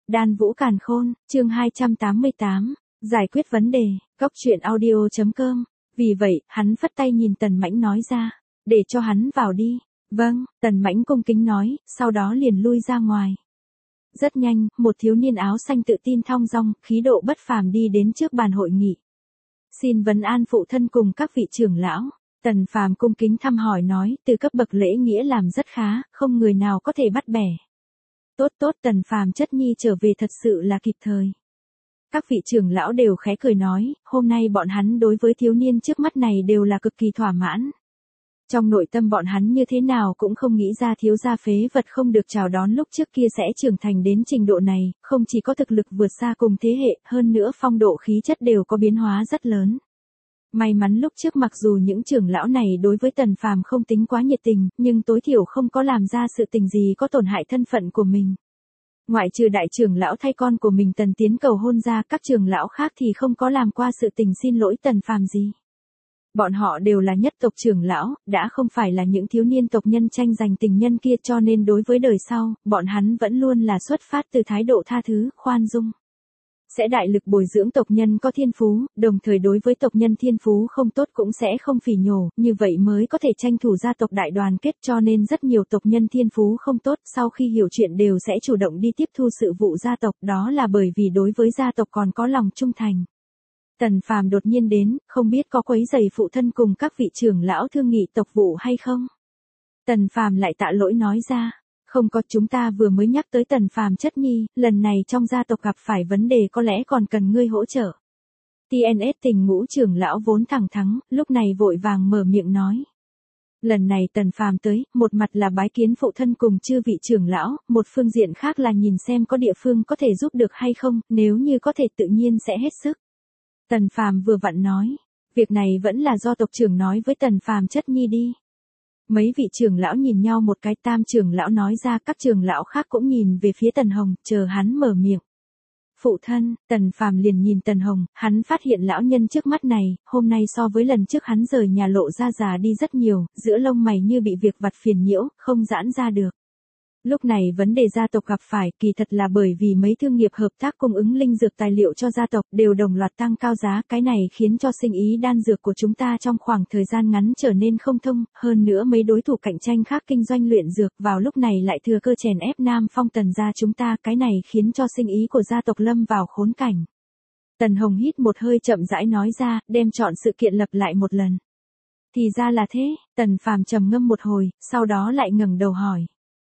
Đan Vũ Càn Khôn, chương 288, giải quyết vấn đề, góc truyện audio.com. Vì vậy, hắn phất tay nhìn Tần Mãnh nói ra, để cho hắn vào đi. Vâng, Tần Mãnh cung kính nói, sau đó liền lui ra ngoài. Rất nhanh, một thiếu niên áo xanh tự tin thong dong, khí độ bất phàm đi đến trước bàn hội nghị. Xin vấn an phụ thân cùng các vị trưởng lão. Tần Phàm cung kính thăm hỏi nói, từ cấp bậc lễ nghĩa làm rất khá, không người nào có thể bắt bẻ. Tốt, Tần Phàm chất nhi trở về thật sự là kịp thời. Các vị trưởng lão đều khẽ cười nói, hôm nay bọn hắn đối với thiếu niên trước mắt này đều là cực kỳ thỏa mãn. Trong nội tâm bọn hắn như thế nào cũng không nghĩ ra thiếu gia phế vật không được chào đón lúc trước kia sẽ trưởng thành đến trình độ này, không chỉ có thực lực vượt xa cùng thế hệ, hơn nữa phong độ khí chất đều có biến hóa rất lớn. May mắn lúc trước mặc dù những trưởng lão này đối với Tần Phàm không tính quá nhiệt tình, nhưng tối thiểu không có làm ra sự tình gì có tổn hại thân phận của mình. Ngoại trừ đại trưởng lão thay con của mình Tần Tiến cầu hôn ra, các trưởng lão khác thì không có làm qua sự tình xin lỗi Tần Phàm gì. Bọn họ đều là nhất tộc trưởng lão, đã không phải là những thiếu niên tộc nhân tranh giành tình nhân kia, cho nên đối với đời sau, bọn hắn vẫn luôn là xuất phát từ thái độ tha thứ, khoan dung. Sẽ đại lực bồi dưỡng tộc nhân có thiên phú, đồng thời đối với tộc nhân thiên phú không tốt cũng sẽ không phỉ nhổ, như vậy mới có thể tranh thủ gia tộc đại đoàn kết, cho nên rất nhiều tộc nhân thiên phú không tốt sau khi hiểu chuyện đều sẽ chủ động đi tiếp thu sự vụ gia tộc, đó là bởi vì đối với gia tộc còn có lòng trung thành. Tần Phàm đột nhiên đến, không biết có quấy rầy phụ thân cùng các vị trưởng lão thương nghị tộc vụ hay không? Tần Phàm lại tạ lỗi nói ra. Không có, chúng ta vừa mới nhắc tới Tần Phàm chất nhi, lần này trong gia tộc gặp phải vấn đề có lẽ còn cần ngươi hỗ trợ. TNS Tình Ngũ trưởng lão vốn thẳng thắn, lúc này vội vàng mở miệng nói. Lần này Tần Phàm tới, một mặt là bái kiến phụ thân cùng chư vị trưởng lão, một phương diện khác là nhìn xem có địa phương có thể giúp được hay không, nếu như có thể tự nhiên sẽ hết sức. Tần Phàm vừa vặn nói, việc này vẫn là do tộc trưởng nói với Tần Phàm chất nhi đi. Mấy vị trưởng lão nhìn nhau một cái, Tam trưởng lão nói ra, các trưởng lão khác cũng nhìn về phía Tần Hồng, chờ hắn mở miệng. Phụ thân, Tần Phàm liền nhìn Tần Hồng, hắn phát hiện lão nhân trước mắt này, hôm nay so với lần trước hắn rời nhà lộ ra già đi rất nhiều, giữa lông mày như bị việc vặt phiền nhiễu, không giãn ra được. Lúc này vấn đề gia tộc gặp phải kỳ thật là bởi vì mấy thương nghiệp hợp tác cung ứng linh dược tài liệu cho gia tộc đều đồng loạt tăng cao giá, cái này khiến cho sinh ý đan dược của chúng ta trong khoảng thời gian ngắn trở nên không thông, hơn nữa mấy đối thủ cạnh tranh khác kinh doanh luyện dược vào lúc này lại thừa cơ chèn ép Nam Phong Tần gia chúng ta, cái này khiến cho sinh ý của gia tộc lâm vào khốn cảnh. Tần Hồng hít một hơi chậm rãi nói ra, đem chọn sự kiện lập lại một lần. Thì ra là thế, Tần Phàm trầm ngâm một hồi, sau đó lại ngẩng đầu hỏi.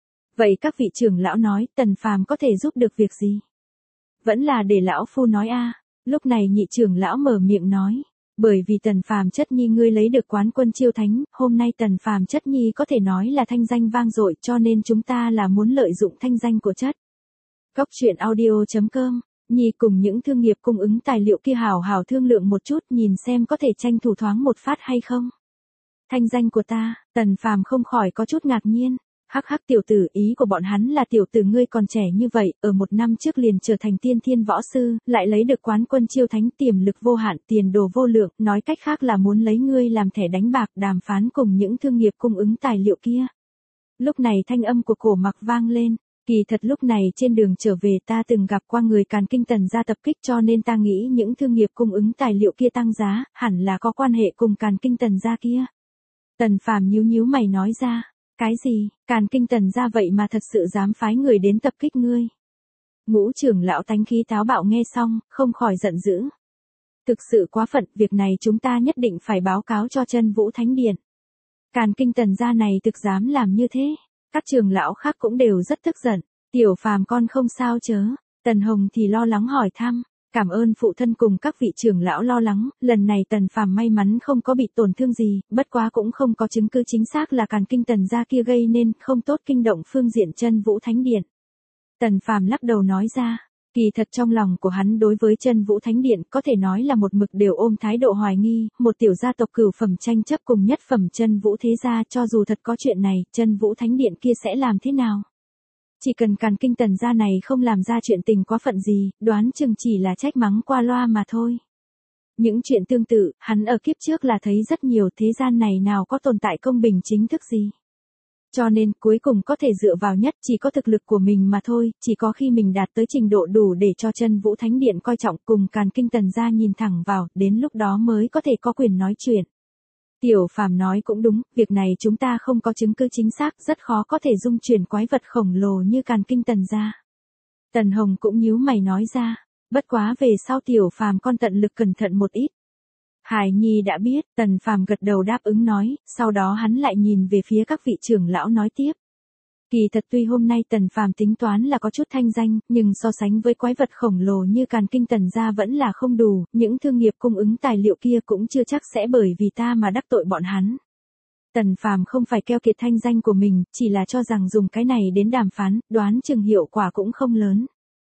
Vậy các vị trưởng lão nói, Tần Phàm có thể giúp được việc gì? Vẫn là để lão phu nói a. Lúc này nhị trưởng lão mở miệng nói, bởi vì Tần Phàm chất nhi ngươi lấy được quán quân chiêu thánh, hôm nay Tần Phàm chất nhi có thể nói là thanh danh vang dội, cho nên chúng ta là muốn lợi dụng thanh danh của chất. Góc truyện audio.com, nhi cùng những thương nghiệp cung ứng tài liệu kia hào hào thương lượng một chút, nhìn xem có thể tranh thủ thoáng một phát hay không. Thanh danh của ta, Tần Phàm không khỏi có chút ngạc nhiên. Hắc tiểu tử, ý của bọn hắn là tiểu tử ngươi còn trẻ như vậy, ở một năm trước liền trở thành tiên thiên võ sư, lại lấy được quán quân chiêu thánh, tiềm lực vô hạn, tiền đồ vô lượng, nói cách khác là muốn lấy ngươi làm thẻ đánh bạc, đàm phán cùng những thương nghiệp cung ứng tài liệu kia. Lúc này thanh âm của Cổ Mặc vang lên, kỳ thật lúc này trên đường trở về ta từng gặp qua người Càn Kinh Tần gia tập kích, cho nên ta nghĩ những thương nghiệp cung ứng tài liệu kia tăng giá, hẳn là có quan hệ cùng Càn Kinh Tần gia kia. Tần Phàm nhíu mày nói ra. Cái gì, Càn Kinh Tần gia vậy mà thật sự dám phái người đến tập kích ngươi? Ngũ trưởng lão tánh khí táo bạo nghe xong, không khỏi giận dữ. Thực sự quá phận, việc này chúng ta nhất định phải báo cáo cho Chân Vũ Thánh Điện. Càn Kinh Tần gia này thực dám làm như thế. Các trưởng lão khác cũng đều rất tức giận. Tiểu Phàm con không sao chớ? Tần Hồng thì lo lắng hỏi thăm. Cảm ơn phụ thân cùng các vị trưởng lão lo lắng, lần này Tần Phàm may mắn không có bị tổn thương gì, bất quá cũng không có chứng cứ chính xác là Càn Kinh Tần gia kia gây nên, không tốt kinh động phương diện Chân Vũ Thánh Điện. Tần Phàm lắc đầu nói ra, kỳ thật trong lòng của hắn đối với Chân Vũ Thánh Điện có thể nói là một mực đều ôm thái độ hoài nghi, một tiểu gia tộc cửu phẩm tranh chấp cùng nhất phẩm Chân Vũ thế gia, cho dù thật có chuyện này, Chân Vũ Thánh Điện kia sẽ làm thế nào? Chỉ cần Càn Kinh Tần gia này không làm ra chuyện tình quá phận gì, đoán chừng chỉ là trách mắng qua loa mà thôi. Những chuyện tương tự, hắn ở kiếp trước là thấy rất nhiều, thế gian này nào có tồn tại công bình chính thức gì. Cho nên cuối cùng có thể dựa vào nhất chỉ có thực lực của mình mà thôi, chỉ có khi mình đạt tới trình độ đủ để cho Chân Vũ Thánh Điện coi trọng cùng Càn Kinh Tần gia nhìn thẳng vào, đến lúc đó mới có thể có quyền nói chuyện. Tiểu Phàm nói cũng đúng, việc này chúng ta không có chứng cứ chính xác, rất khó có thể dung chuyển quái vật khổng lồ như Càn Kinh Tần gia. Tần Hồng cũng nhíu mày nói ra, bất quá về sau Tiểu Phàm con tận lực cẩn thận một ít. Hải Nhi đã biết, Tần Phàm gật đầu đáp ứng nói, sau đó hắn lại nhìn về phía các vị trưởng lão nói tiếp. Kỳ thật tuy hôm nay Tần Phàm tính toán là có chút thanh danh, nhưng so sánh với quái vật khổng lồ như Càn Kinh Tần gia vẫn là không đủ, những thương nghiệp cung ứng tài liệu kia cũng chưa chắc sẽ bởi vì ta mà đắc tội bọn hắn. Tần Phàm không phải keo kiệt thanh danh của mình, chỉ là cho rằng dùng cái này đến đàm phán, đoán chừng hiệu quả cũng không lớn.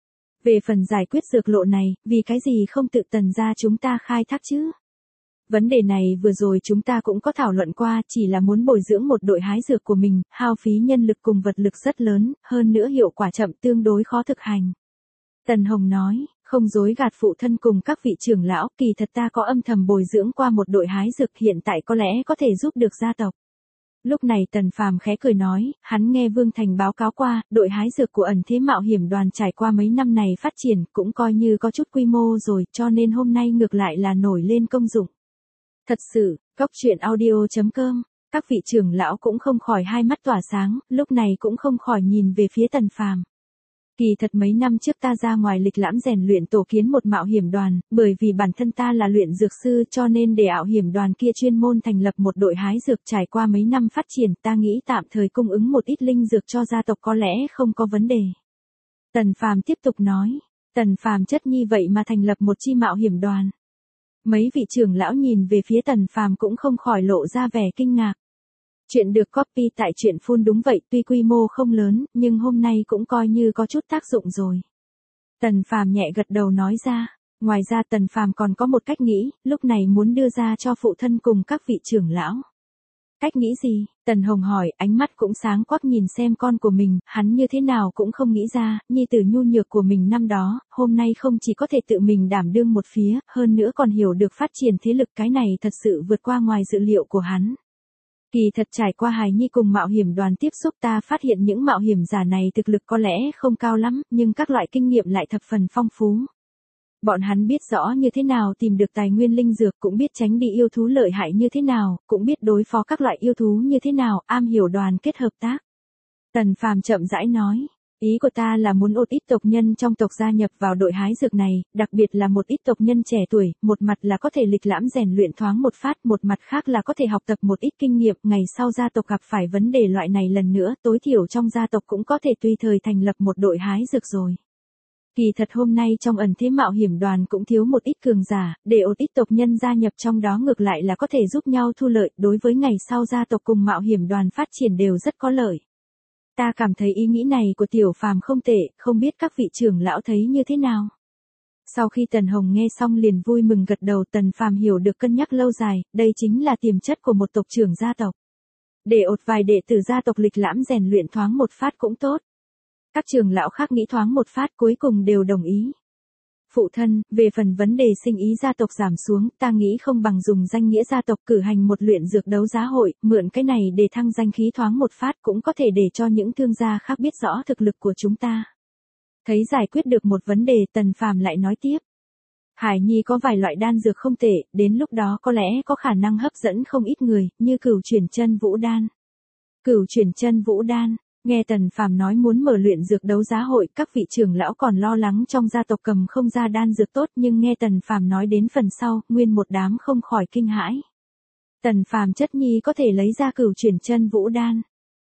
Về phần giải quyết dược lộ này, vì cái gì không tự Tần gia chúng ta khai thác chứ? Vấn đề này vừa rồi chúng ta cũng có thảo luận qua, chỉ là muốn bồi dưỡng một đội hái dược của mình, hao phí nhân lực cùng vật lực rất lớn, hơn nữa hiệu quả chậm tương đối khó thực hành. Tần Hồng nói, không dối gạt phụ thân cùng các vị trưởng lão, kỳ thật ta có âm thầm bồi dưỡng qua một đội hái dược hiện tại có lẽ có thể giúp được gia tộc. Lúc này Tần Phàm khẽ cười nói, hắn nghe Vương Thành báo cáo qua, đội hái dược của ẩn thế mạo hiểm đoàn trải qua mấy năm này phát triển cũng coi như có chút quy mô rồi, cho nên hôm nay ngược lại là nổi lên công dụng. Thật sự, Cốc Truyện Audio.com, các vị trưởng lão cũng không khỏi hai mắt tỏa sáng, lúc này cũng không khỏi nhìn về phía Tần Phàm. Kỳ thật mấy năm trước ta ra ngoài lịch lãm rèn luyện tổ kiến một mạo hiểm đoàn, bởi vì bản thân ta là luyện dược sư cho nên để ảo hiểm đoàn kia chuyên môn thành lập một đội hái dược trải qua mấy năm phát triển ta nghĩ tạm thời cung ứng một ít linh dược cho gia tộc có lẽ không có vấn đề. Tần Phàm tiếp tục nói, Tần Phàm chất nhi vậy mà thành lập một chi mạo hiểm đoàn. Mấy vị trưởng lão nhìn về phía Tần Phàm cũng không khỏi lộ ra vẻ kinh ngạc. Chuyện được copy tại Truyện Phun đúng vậy, tuy quy mô không lớn, nhưng hôm nay cũng coi như có chút tác dụng rồi. Tần Phàm nhẹ gật đầu nói ra, ngoài ra Tần Phàm còn có một cách nghĩ, lúc này muốn đưa ra cho phụ thân cùng các vị trưởng lão. Cách nghĩ gì? Tần Hồng hỏi, ánh mắt cũng sáng quắc nhìn xem con của mình, hắn như thế nào cũng không nghĩ ra, nhi tử nhu nhược của mình năm đó, hôm nay không chỉ có thể tự mình đảm đương một phía, hơn nữa còn hiểu được phát triển thế lực, cái này thật sự vượt qua ngoài dự liệu của hắn. Kỳ thật trải qua Hải Nhi cùng mạo hiểm đoàn tiếp xúc ta phát hiện những mạo hiểm giả này thực lực có lẽ không cao lắm, nhưng các loại kinh nghiệm lại thập phần phong phú. Bọn hắn biết rõ như thế nào tìm được tài nguyên linh dược, cũng biết tránh đi yêu thú lợi hại như thế nào, cũng biết đối phó các loại yêu thú như thế nào, am hiểu đoàn kết hợp tác. Tần Phàm chậm rãi nói, ý của ta là muốn một ít tộc nhân trong tộc gia nhập vào đội hái dược này, đặc biệt là một ít tộc nhân trẻ tuổi, một mặt là có thể lịch lãm rèn luyện thoáng một phát, một mặt khác là có thể học tập một ít kinh nghiệm, ngày sau gia tộc gặp phải vấn đề loại này lần nữa, tối thiểu trong gia tộc cũng có thể tùy thời thành lập một đội hái dược rồi. Kỳ thật hôm nay trong ẩn thế mạo hiểm đoàn cũng thiếu một ít cường giả, để một ít tộc nhân gia nhập trong đó ngược lại là có thể giúp nhau thu lợi, đối với ngày sau gia tộc cùng mạo hiểm đoàn phát triển đều rất có lợi. Ta cảm thấy ý nghĩ này của Tiểu Phàm không tệ, không biết các vị trưởng lão thấy như thế nào. Sau khi Tần Hồng nghe xong liền vui mừng gật đầu, Tần Phàm hiểu được cân nhắc lâu dài, đây chính là tiềm chất của một tộc trưởng gia tộc. Để một vài đệ tử gia tộc lịch lãm rèn luyện thoáng một phát cũng tốt. Các trưởng lão khác nghĩ thoáng một phát cuối cùng đều đồng ý. Phụ thân, về phần vấn đề sinh ý gia tộc giảm xuống, ta nghĩ không bằng dùng danh nghĩa gia tộc cử hành một luyện dược đấu giá hội, mượn cái này để thăng danh khí thoáng một phát cũng có thể để cho những thương gia khác biết rõ thực lực của chúng ta. Thấy giải quyết được một vấn đề, Tần Phàm lại nói tiếp. Hải Nhi có vài loại đan dược không tệ, đến lúc đó có lẽ có khả năng hấp dẫn không ít người, như Cửu Chuyển Chân Vũ Đan. Cửu Chuyển Chân Vũ Đan. Nghe Tần Phàm nói muốn mở luyện dược đấu giá hội, các vị trưởng lão còn lo lắng trong gia tộc cầm không ra đan dược tốt, nhưng nghe Tần Phàm nói đến phần sau, nguyên một đám không khỏi kinh hãi. Tần Phàm chất nhi có thể lấy ra Cửu Chuyển Chân Vũ Đan.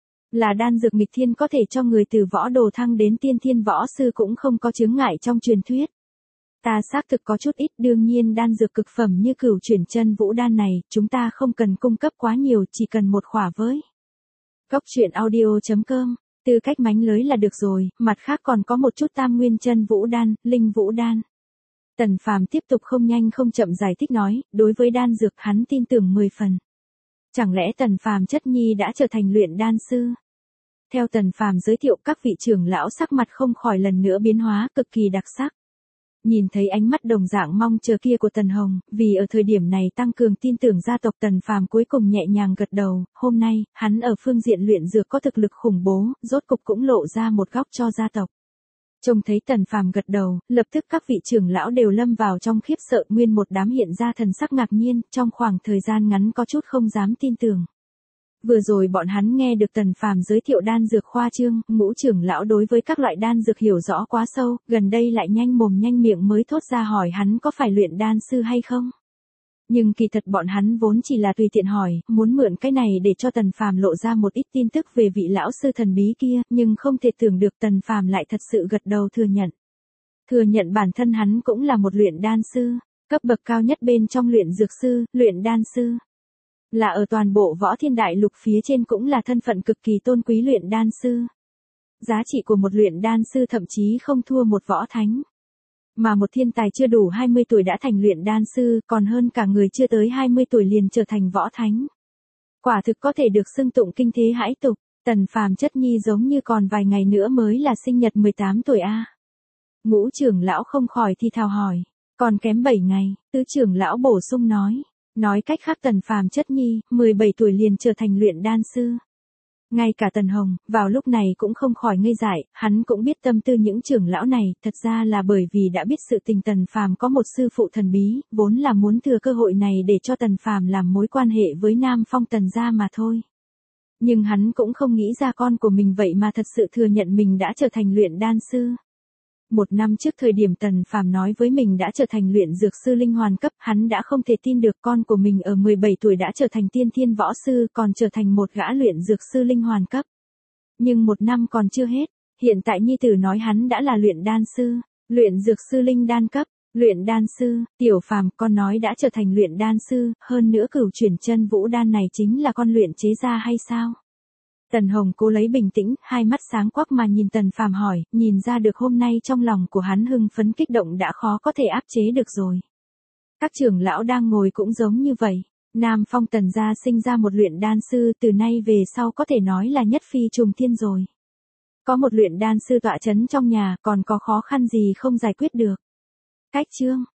Là đan dược nghịch thiên có thể cho người từ võ đồ thăng đến tiên thiên võ sư cũng không có chướng ngại trong truyền thuyết. Ta xác thực có chút ít, đương nhiên đan dược cực phẩm như Cửu Chuyển Chân Vũ Đan này, chúng ta không cần cung cấp quá nhiều, chỉ cần một khỏa với. Cốc Truyện Audio.com, tư cách mánh lới là được rồi, mặt khác còn có một chút Tam Nguyên Chân Vũ Đan, Linh Vũ Đan. Tần Phàm tiếp tục không nhanh không chậm giải thích nói, đối với đan dược hắn tin tưởng 10 phần. Chẳng lẽ Tần Phàm chất nhi đã trở thành luyện đan sư? Theo Tần Phàm giới thiệu, các vị trưởng lão sắc mặt không khỏi lần nữa biến hóa, cực kỳ đặc sắc. Nhìn thấy ánh mắt đồng dạng mong chờ kia của Tần Hồng, vì ở thời điểm này tăng cường tin tưởng gia tộc, Tần Phàm cuối cùng nhẹ nhàng gật đầu, hôm nay, hắn ở phương diện luyện dược có thực lực khủng bố, rốt cục cũng lộ ra một góc cho gia tộc. Trông thấy Tần Phàm gật đầu, lập tức các vị trưởng lão đều lâm vào trong khiếp sợ, nguyên một đám hiện ra thần sắc ngạc nhiên, trong khoảng thời gian ngắn có chút không dám tin tưởng. Vừa rồi bọn hắn nghe được Tần Phàm giới thiệu đan dược khoa trương, Ngũ trưởng lão đối với các loại đan dược hiểu rõ quá sâu, gần đây lại nhanh mồm nhanh miệng mới thốt ra hỏi hắn có phải luyện đan sư hay không. Nhưng kỳ thật bọn hắn vốn chỉ là tùy tiện hỏi, muốn mượn cái này để cho Tần Phàm lộ ra một ít tin tức về vị lão sư thần bí kia, nhưng không thể tưởng được Tần Phàm lại thật sự gật đầu thừa nhận. Thừa nhận bản thân hắn cũng là một luyện đan sư, cấp bậc cao nhất bên trong luyện dược sư, luyện đan sư. Là ở toàn bộ Võ Thiên Đại Lục phía trên cũng là thân phận cực kỳ tôn quý luyện đan sư. Giá trị của một luyện đan sư thậm chí không thua một võ thánh. Mà một thiên tài chưa đủ 20 tuổi đã thành luyện đan sư, còn hơn cả người chưa tới 20 tuổi liền trở thành võ thánh. Quả thực có thể được xưng tụng kinh thế hãi tục. Tần Phàm chất nhi giống như còn vài ngày nữa mới là sinh nhật 18 tuổi a. Ngũ trưởng lão không khỏi thì thào hỏi, còn kém 7 ngày, tứ trưởng lão bổ sung nói. Nói cách khác Tần Phàm chất nhi, 17 tuổi liền trở thành luyện đan sư. Ngay cả Tần Hồng, vào lúc này cũng không khỏi ngây dại, hắn cũng biết tâm tư những trưởng lão này, thật ra là bởi vì đã biết sự tình Tần Phàm có một sư phụ thần bí, vốn là muốn thừa cơ hội này để cho Tần Phàm làm mối quan hệ với Nam Phong Tần gia mà thôi. Nhưng hắn cũng không nghĩ ra con của mình vậy mà thật sự thừa nhận mình đã trở thành luyện đan sư. Một năm trước thời điểm Tần Phàm nói với mình đã trở thành luyện dược sư linh hoàn cấp, hắn đã không thể tin được con của mình ở 17 tuổi đã trở thành tiên thiên võ sư, còn trở thành một gã luyện dược sư linh hoàn cấp. Nhưng một năm còn chưa hết, hiện tại nhi tử nói hắn đã là luyện đan sư, luyện dược sư linh đan cấp, luyện đan sư, Tiểu Phàm, con nói đã trở thành luyện đan sư, hơn nữa cửu chuyển chân vũ đan này chính là con luyện chế ra hay sao? Tần Hồng cố lấy bình tĩnh, hai mắt sáng quắc mà nhìn Tần Phàm hỏi, nhìn ra được hôm nay trong lòng của hắn hưng phấn kích động đã khó có thể áp chế được rồi. Các trưởng lão đang ngồi cũng giống như vậy. Nam Phong Tần gia sinh ra một luyện đan sư, từ nay về sau có thể nói là nhất phi trùng thiên rồi. Có một luyện đan sư tọa chấn trong nhà, còn có khó khăn gì không giải quyết được. Cách chương